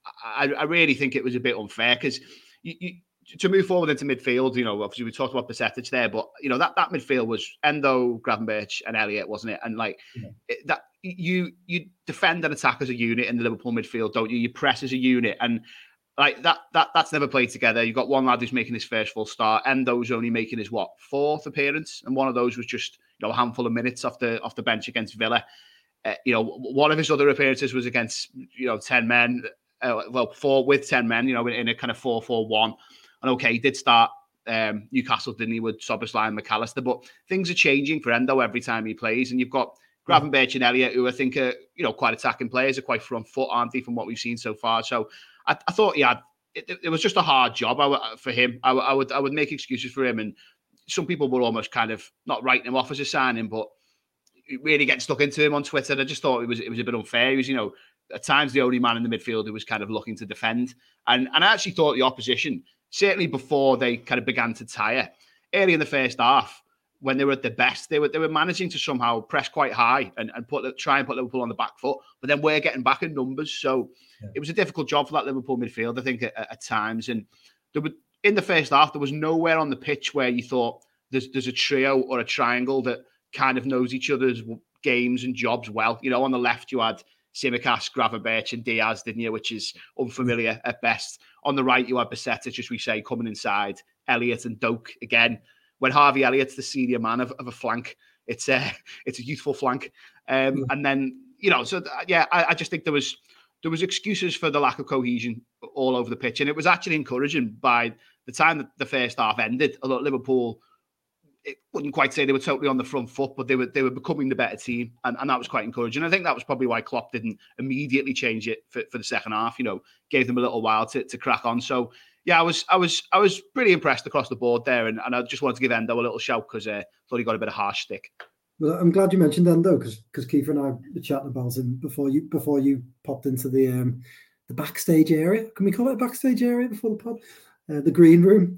I really think it was a bit unfair because to move forward into midfield, obviously we talked about Bajcetic there, but that midfield was Endo, Gravenberch, and Elliott, wasn't it? And that you defend and attack as a unit in the Liverpool midfield, don't you? You press as a unit, and that's never played together. You've got one lad who's making his first full start. Endo's only making his fourth appearance, and one of those was just a handful of minutes off the bench against Villa. One of his other appearances was against 10 men. 4 with 10 men, in a kind of 4-4-1. And okay, he did start Newcastle, didn't he, with Szoboszlai and McAllister, but things are changing for Endo every time he plays. And you've got Gravenberch and Elliott, who I think are, quite attacking players, are quite front foot, aren't they, from what we've seen so far. So I thought it was just a hard job for him. I would make excuses for him. And some people were almost kind of not writing him off as a signing, but really getting stuck into him on Twitter. I just thought it was a bit unfair. He was, at times the only man in the midfield who was kind of looking to defend. And I actually thought the opposition, certainly before they kind of began to tire, early in the first half, when they were at their best, they were managing to somehow press quite high and try and put Liverpool on the back foot. But then we're getting back in numbers. So it was a difficult job for that Liverpool midfield, I think, at times. And in the first half, there was nowhere on the pitch where you thought there's a trio or a triangle that kind of knows each other's games and jobs well. On the left, you had Tsimikas, Gravenberch and Diaz, didn't you, which is unfamiliar at best. On the right, you had Bajcetic, as we say, coming inside, Elliott and Doak again. When Harvey Elliott's the senior man of a flank, it's a youthful flank. And then, I just think there was excuses for the lack of cohesion all over the pitch. And it was actually encouraging by the time that the first half ended. A lot of Liverpool, it wouldn't quite say they were totally on the front foot, but they were becoming the better team, and that was quite encouraging. I think that was probably why Klopp didn't immediately change it for the second half. Gave them a little while to crack on. So yeah, I was pretty impressed across the board there, and I just wanted to give Endo a little shout because I thought he got a bit of harsh stick. Well, I'm glad you mentioned Endo because Kiefer and I were chatting about him before you popped into the backstage area. Can we call it a backstage area before the pod? The green room.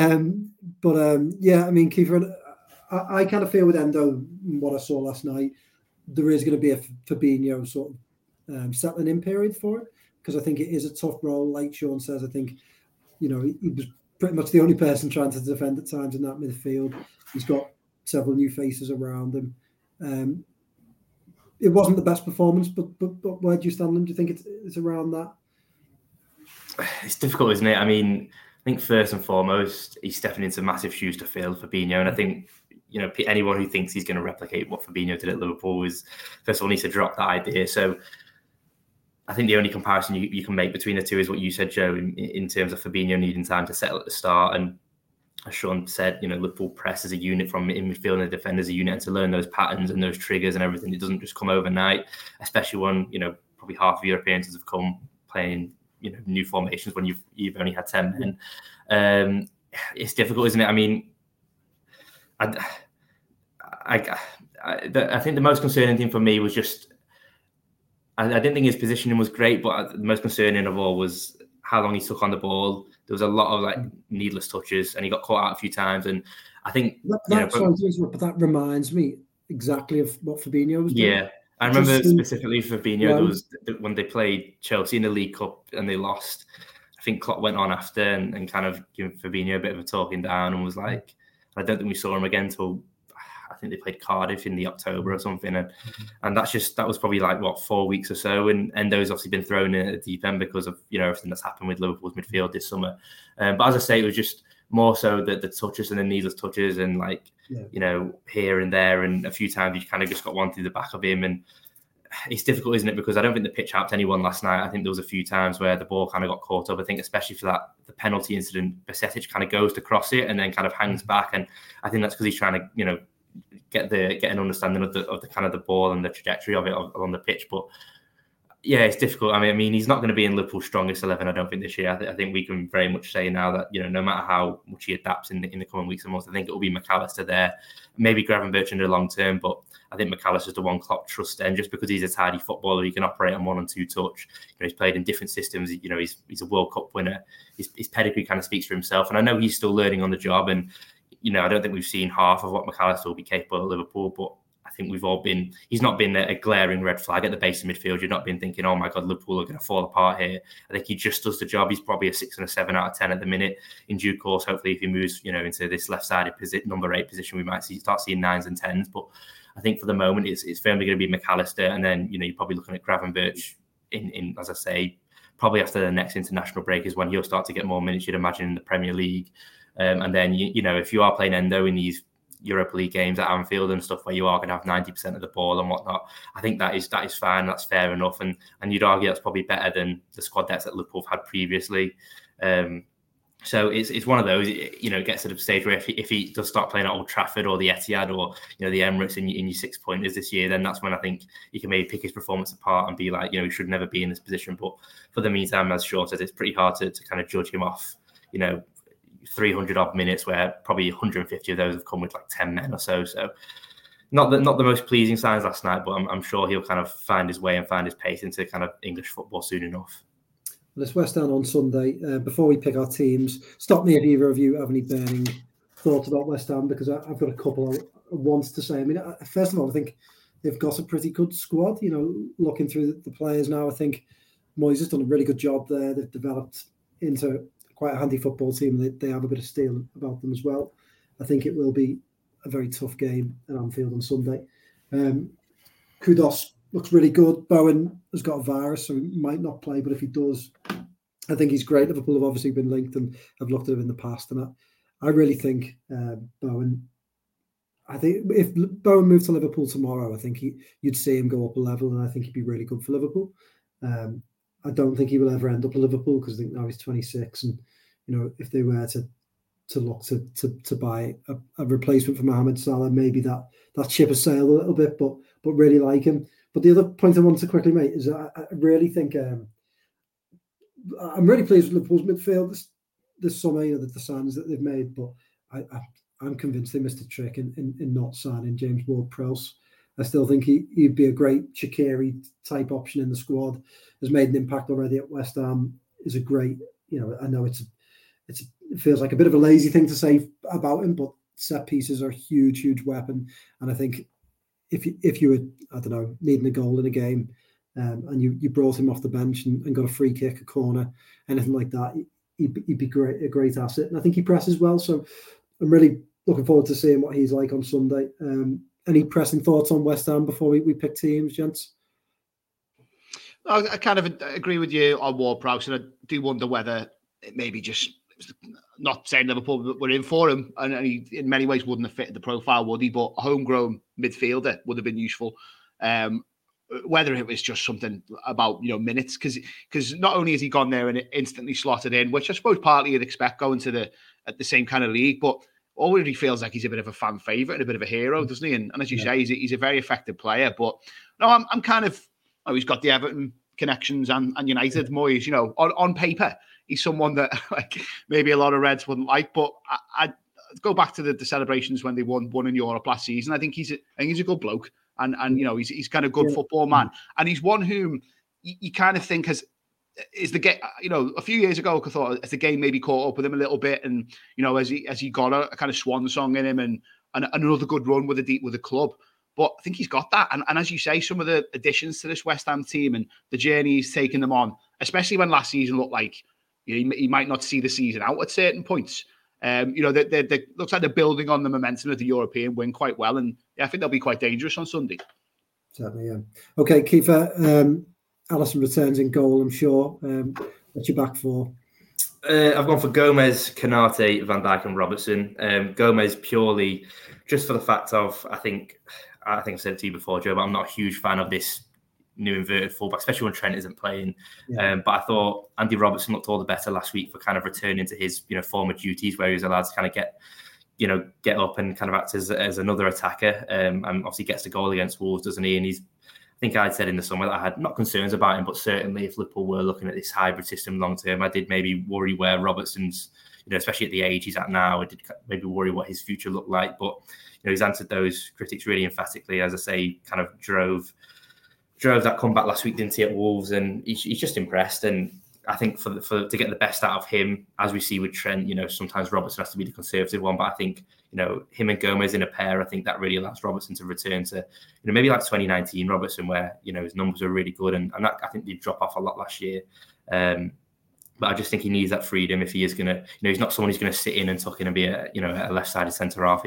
Kiefer, I kind of feel with Endo, what I saw last night, there is going to be a Fabinho sort of settling in period for it, because I think it is a tough role. Like Sean says, I think, he was pretty much the only person trying to defend at times in that midfield. He's got several new faces around him. It wasn't the best performance, but where do you stand on? Do you think it's around that? It's difficult, isn't it? I mean, I think first and foremost, he's stepping into massive shoes to fill for Fabinho. And I think, anyone who thinks he's going to replicate what Fabinho did at Liverpool is, first of all, needs to drop that idea. So I think the only comparison you can make between the two is what you said, Joe, in terms of Fabinho needing time to settle at the start. And as Sean said, Liverpool press as a unit from in midfield and the defend as a unit, and to learn those patterns and those triggers and everything. It doesn't just come overnight, especially when, probably half of your appearances have come playing new formations when you've only had 10 men. It's difficult, isn't it? I mean, I think the most concerning thing for me was just I didn't think his positioning was great, but the most concerning of all was how long he took on the ball. There was a lot of needless touches, and he got caught out a few times. And I think but that reminds me exactly of what Fabinho was doing. Yeah. I remember specifically for Fabinho, there was when they played Chelsea in the League Cup and they lost. I think Klopp went on after and kind of gave Fabinho a bit of a talking down and was like, I don't think we saw him again until I think they played Cardiff in the October or something. And that was probably 4 weeks or so. And Endo's obviously been thrown in at the deep end because of, everything that's happened with Liverpool's midfield this summer. But as I say, it was just more so the touches and the needless touches and here and there, and a few times you kind of just got one through the back of him. And it's difficult, isn't it? Because I don't think the pitch helped anyone last night. I think there was a few times where the ball kind of got caught up. I think especially for the penalty incident, Bajcetic kind of goes to cross it and then kind of hangs back. And I think that's because he's trying to, get an understanding of the kind of the ball and the trajectory of it on the pitch. But yeah, it's difficult. I mean, he's not going to be in Liverpool's strongest 11, I don't think, this year. I think we can very much say now that, no matter how much he adapts in the coming weeks and months, I think it will be McAllister there. Maybe Gravenberch in the long term, but I think McAllister's the one Klopp trusts then, just because he's a tidy footballer. He can operate on 1 and 2 touch. He's played in different systems. He's a World Cup winner. His pedigree kind of speaks for himself. And I know he's still learning on the job. And, I don't think we've seen half of what McAllister will be capable of at Liverpool, but I think he's not been a glaring red flag at the base of midfield. You've not been thinking, oh my God, Liverpool are going to fall apart here. I think he just does the job. He's probably a 6 and a 7 out of 10 at the minute. In due course, hopefully, if he moves, into this left-sided number 8 position, we might start seeing 9s and 10s. But I think for the moment, it's firmly going to be McAllister. And then, you're probably looking at Gravenberch in, as I say, probably after the next international break is when he'll start to get more minutes, you'd imagine, in the Premier League. And then, if you are playing Endo in these Europa League games at Anfield and stuff where you are going to have 90% of the ball and whatnot, I think that is fine. That's fair enough. And you'd argue that's probably better than the squad depth that Liverpool have had previously. So it's one of those, it gets to the stage where if he does start playing at Old Trafford or the Etihad or, the Emirates in your 6-pointers this year, then that's when I think you can maybe pick his performance apart and be like, he should never be in this position. But for the meantime, as Sean says, it's pretty hard to kind of judge him off, 300 odd minutes where probably 150 of those have come with like 10 men or so. So not the most pleasing signs last night, but I'm sure he'll kind of find his way and find his pace into kind of English football soon enough. Well, it's West Ham on Sunday. Before we pick our teams, stop me if either of you have any burning thoughts about West Ham, because I've got a couple I want to say. I mean, first of all, I think they've got a pretty good squad. Looking through the players now, I think Moyes has done a really good job there. They've developed into quite a handy football team. They have a bit of steel about them as well. I think it will be a very tough game at Anfield on Sunday. Kudus looks really good. Bowen has got a virus, so he might not play, but if he does, I think he's great. Liverpool have obviously been linked and have looked at him in the past, and I really think Bowen. I think if Bowen moved to Liverpool tomorrow, I think you'd see him go up a level, and I think he'd be really good for Liverpool. I don't think he will ever end up at Liverpool, because I think now he's 26, and if they were to look to buy a replacement for Mohamed Salah, maybe that ship has sailed a little bit, but really like him. But the other point I wanted to quickly make is I really think I'm really pleased with Liverpool's midfield this summer. The signings that they've made, but I'm convinced they missed a trick in not signing James Ward-Prowse. I still think he'd be a great Shaqiri type option in the squad. Has made an impact already at West Ham. Is a great, I know it feels like a bit of a lazy thing to say about him, but set pieces are a huge weapon. And I think if you were, I don't know, needing a goal in a game, and you brought him off the bench and got a free kick, a corner, anything like that, he'd be a great asset. And I think he presses well. So I'm really looking forward to seeing what he's like on Sunday. Any pressing thoughts on West Ham before we pick teams, gents? I kind of agree with you on Ward-Prowse, and I do wonder whether it maybe just, not saying Liverpool were in for him, and he in many ways wouldn't have fitted the profile, would he? But a homegrown midfielder would have been useful. Whether it was just something about minutes, because not only has he gone there and instantly slotted in, which I suppose partly you'd expect going to the same kind of league, but already feels like he's a bit of a fan favourite and a bit of a hero, doesn't he? And as you say, he's a very effective player. But no, I'm kind of, he's got the Everton connections and United. Moyes, on paper, he's someone that maybe a lot of Reds wouldn't like. But I go back to the celebrations when they won in Europe last season. I think he's a good bloke, and he's kind of good football man, and he's one whom you kind of think is the game. A few years ago, I thought as the game maybe caught up with him a little bit, and as he got a kind of swan song in him, and another good run with the club. But I think he's got that, and as you say, some of the additions to this West Ham team and the journey he's taken them on, especially when last season looked like he might not see the season out at certain points. They looks like they're building on the momentum of the European win quite well, and I think they'll be quite dangerous on Sunday. Certainly, yeah. Okay, Kiefer, Alisson returns in goal, I'm sure. What's your back for? I've gone for Gomez, Konate, Van Dijk and Robertson. Gomez purely just for the fact of, I think I've said it to you before, Joe, but I'm not a huge fan of this new inverted fullback, especially when Trent isn't playing. Yeah. But I thought Andy Robertson looked all the better last week for kind of returning to his former duties where he was allowed to kind of get up and kind of act as another attacker. And obviously gets the goal against Wolves, doesn't he? And I think I'd said in the summer that I had not concerns about him, but certainly if Liverpool were looking at this hybrid system long term, I did maybe worry where Robertson's, especially at the age he's at now, I did maybe worry what his future looked like. But he's answered those critics really emphatically. As I say, kind of drove that comeback last week, didn't he, at Wolves, and he's just impressed. And I think for to get the best out of him, as we see with Trent, sometimes Robertson has to be the conservative one, but I think him and Gomez in a pair, I think that really allows Robertson to return to maybe like 2019 Robertson, where his numbers were really good, and that, I think, did drop off a lot last year. But I just think he needs that freedom if he is going to, he's not someone who's going to sit in and tuck in and be a left-sided centre half.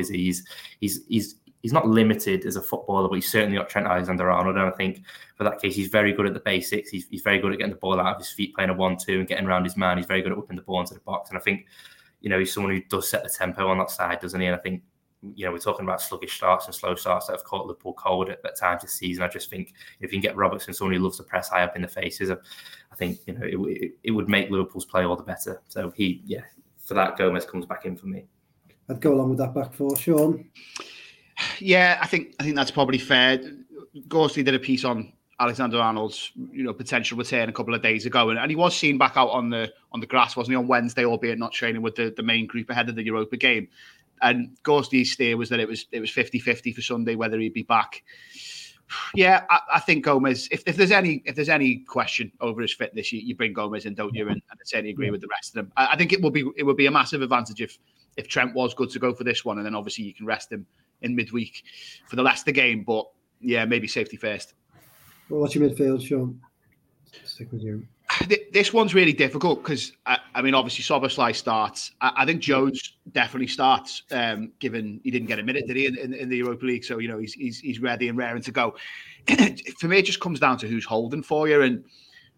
He's not limited as a footballer, but he's certainly not Trent Alexander-Arnold. And I think for that case, he's very good at the basics. He's very good at getting the ball out of his feet, playing a 1-2 and getting around his man. He's very good at whipping the ball into the box. And I think, he's someone who does set the tempo on that side, doesn't he? And I think, we're talking about sluggish starts and slow starts that have caught Liverpool cold at times this season. I just think if you can get Robertson, someone who loves to press high up in the faces, I think, it would make Liverpool's play all the better. So for that, Gomez comes back in for me. I'd go along with that back four. Sean? Yeah, I think that's probably fair. Ghosty did a piece on Alexander-Arnold's potential return a couple of days ago, and he was seen back out on the grass, wasn't he, on Wednesday, albeit not training with the main group ahead of the Europa game. And Ghosty's steer was that it was 50-50 for Sunday whether he'd be back. Yeah, I think Gomez. If there's any question over his fitness, you bring Gomez in, don't you? And I certainly agree with the rest of them. I think it would be a massive advantage if Trent was good to go for this one, and then obviously you can rest him in midweek for the Leicester game. But yeah, maybe safety first. Well, what's your midfield, Sean? Stick with you. This one's really difficult because, obviously Szoboszlai starts. I think Jones definitely starts, given he didn't get a minute, did he, in the Europa League? So, he's ready and raring to go. For me, it just comes down to who's holding for you. And,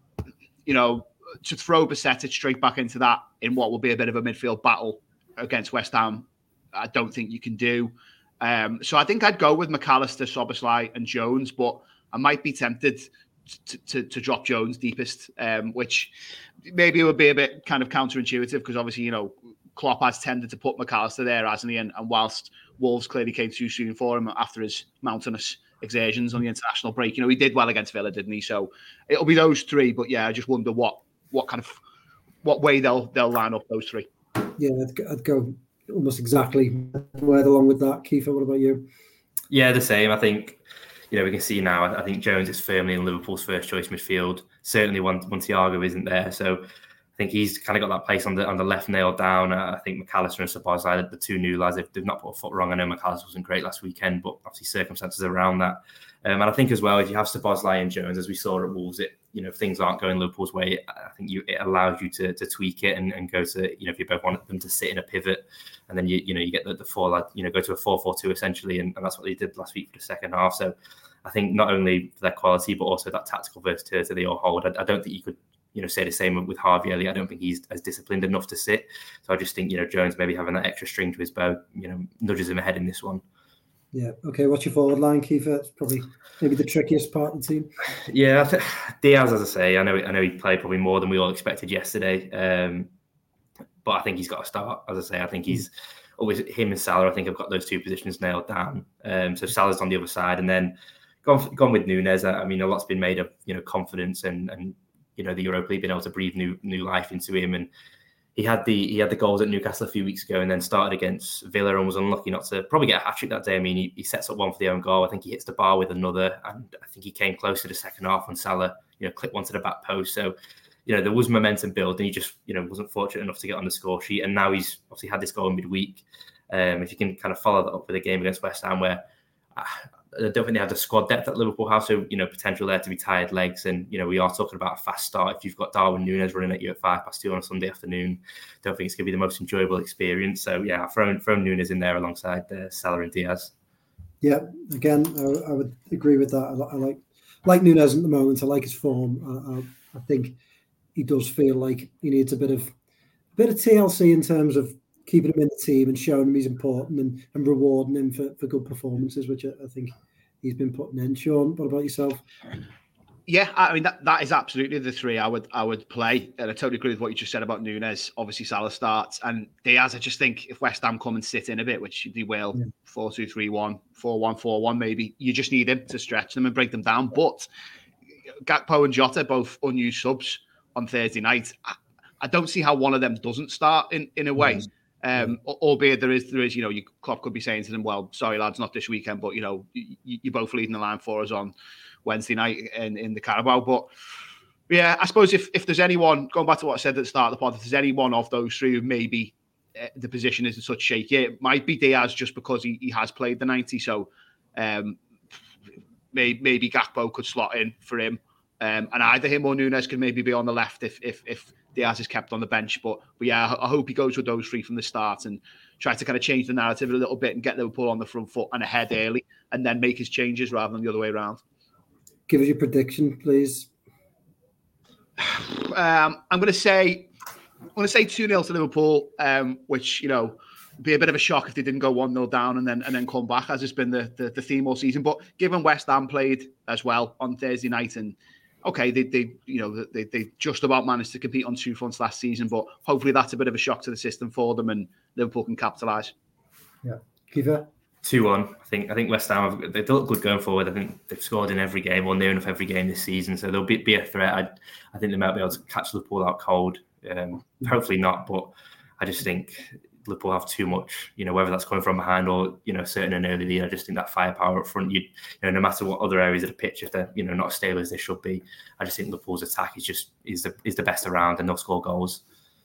to throw Bajcetic straight back into that in what will be a bit of a midfield battle against West Ham, I don't think you can do. So I think I'd go with McAllister, Szoboszlai and Jones, but I might be tempted to drop Jones deepest, which maybe would be a bit kind of counterintuitive because obviously, Klopp has tended to put McAllister there, hasn't he? And whilst Wolves clearly came too soon for him after his mountainous exertions on the international break, he did well against Villa, didn't he? So it'll be those three, but yeah, I just wonder what way they'll line up those three. Yeah, I'd go almost exactly word along with that. Kiefer, what about you? Yeah, the same. I think, we can see now, I think Jones is firmly in Liverpool's first choice midfield. Certainly when Thiago isn't there. So I think he's kind of got that place on the left nailed down. I think McAllister and Szoboszlai, the two new lads, they've not put a foot wrong. I know McAllister wasn't great last weekend, but obviously circumstances around that. And I think as well, if you have Szoboszlai and Jones, as we saw at Wolves, if things aren't going Liverpool's way, I think it allows you to tweak it and go to, if you both want them to sit in a pivot, and then you get the four lad, go to a 4-4-2 essentially, and that's what they did last week for the second half. So I think not only their quality, but also that tactical versatility they all hold. I don't think you could, say the same with Harvey Elliott. I don't think he's as disciplined enough to sit. So I just think, Jones maybe having that extra string to his bow, nudges him ahead in this one. Yeah. Okay. What's your forward line, Kiefer? It's probably maybe the trickiest part of the team. Yeah, Diaz, as I say, I know he played probably more than we all expected yesterday. But I think he's got to start. As I say, I think he's always him and Salah. I think I've got those two positions nailed down. So Salah's on the other side, and then gone with Núñez. I mean, a lot's been made of confidence and the Europa League being able to breathe new life into him, and he had the goals at Newcastle a few weeks ago, and then started against Villa and was unlucky not to probably get a hat-trick that day. I mean, he sets up one for the own goal. I think he hits the bar with another, and I think he came close to the second half when Salah clipped one to the back post. So there was momentum build, and he just wasn't fortunate enough to get on the score sheet. And now he's obviously had this goal in midweek. If you can kind of follow that up with a game against West Ham, where I don't think they have the squad depth at Liverpool have, so potential there to be tired legs, and we are talking about a fast start. If you've got Darwin Núñez running at you at 2:05 on a Sunday afternoon, don't think it's going to be the most enjoyable experience. So yeah, I've thrown Núñez in there alongside Salah and Diaz. Yeah, again, I would agree with that. I like Núñez at the moment. I like his form. I think he does feel like he needs a bit of bit of TLC in terms of keeping him in the team and showing him he's important and rewarding him for good performances, which I think he's been putting in. Sean, what about yourself? Yeah, I mean that is absolutely the three I would play, and I totally agree with what you just said about Núñez. Obviously, Salah starts, and Diaz. I just think if West Ham come and sit in a bit, which they will, 4-2-3-1, 4-1-4-1, maybe you just need him to stretch them and break them down. But Gakpo and Jota, both unused subs on Thursday night. I don't see how one of them doesn't start in a way. Albeit there is, Klopp could be saying to them, well, sorry lads, not this weekend, but you're both leading the line for us on Wednesday night in the Carabao. But yeah, I suppose if there's anyone, going back to what I said at the start of the pod, if there's any one of those three who maybe the position is in such shape, it might be Diaz just because he has played the 90. So maybe Gakpo could slot in for him. And either him or Núñez could maybe be on the left if Diaz is kept on the bench. But yeah, I hope he goes with those three from the start and try to kind of change the narrative a little bit and get Liverpool on the front foot and ahead early and then make his changes rather than the other way around. Give us your prediction, please. I'm going to say 2-0 to Liverpool, which, would be a bit of a shock if they didn't go 1-0 down and then come back, as has been the theme all season. But given West Ham played as well on Thursday night, and okay, they just about managed to compete on two fronts last season, but hopefully that's a bit of a shock to the system for them and Liverpool can capitalise. Yeah, Kiva. 2-1. I think West Ham, they look good going forward. I think they've scored in every game or near enough every game this season, so they'll be a threat. I think they might be able to catch Liverpool out cold. Hopefully not, but I just think Liverpool have too much, whether that's coming from behind or, certain and early lead. I just think that firepower up front, no matter what other areas of the pitch, if they're, not as stable as they should be, I just think Liverpool's attack is the best around and they'll score goals.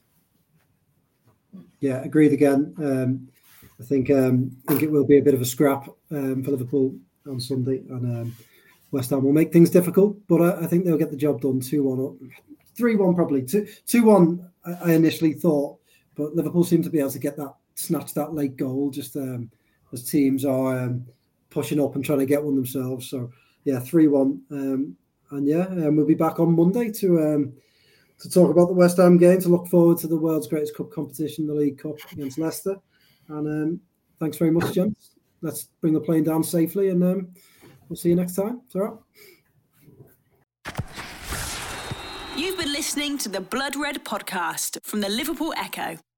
Yeah, agreed again. I think it will be a bit of a scrap for Liverpool on Sunday, and West Ham will make things difficult, but I think they'll get the job done. 2-1, 3-1 probably. 2-1 I initially thought, but Liverpool seem to be able to snatch that late goal just as teams are pushing up and trying to get one themselves. So yeah, 3-1, and we'll be back on Monday to talk about the West Ham game, to look forward to the world's greatest cup competition, the League Cup against Leicester. And thanks very much, gents. Let's bring the plane down safely, and we'll see you next time. It's all right. You've been listening to the Blood Red podcast from the Liverpool Echo.